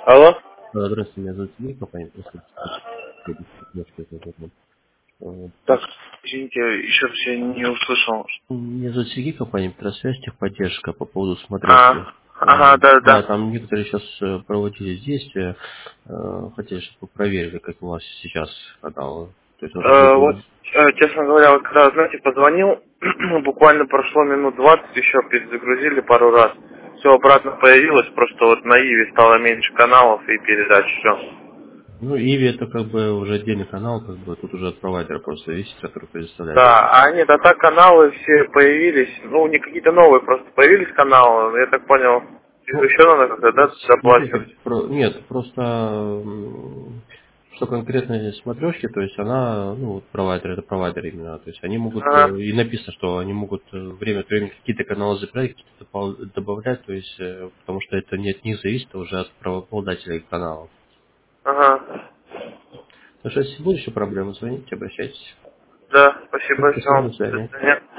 Алло? Здравствуйте, меня зовут Сергей, компания Так, извините, еще раз я не услышал. Меня зовут Сергей, компания Петросвязь, техподдержка по поводу смотрешки. Ага, да, Да, да. там некоторые сейчас проводили действия, хотели, чтобы вы проверили, как у вас сейчас каналы. То есть вот Вот, вроде... честно говоря, вот когда, знаете, позвонил, буквально прошло минут 20, еще перезагрузили пару раз. Все обратно появилось, просто вот на Иве стало меньше каналов и передач, все. Ну, Иви это как бы уже отдельный канал, как бы тут уже от провайдера просто зависит, который предоставляет. Да, а нет, а так каналы все появились, ну, не какие-то новые просто появились каналы, но я так понял, их Ну, еще надо как-то, да, смотрите, доплачивать. нет, просто что конкретно смотрешки, то есть она, ну, вот провайдер, это провайдер именно, то есть они могут, Ага, и написано, что они могут время от времени какие-то каналы забирать, какие-то добавлять, то есть, потому что это не от них зависит, а уже от правообладателей каналов. ага. Ну что, если будут еще проблемы, звоните, обращайтесь. Да, спасибо, Спасибо, всем. до До свидания. свидания.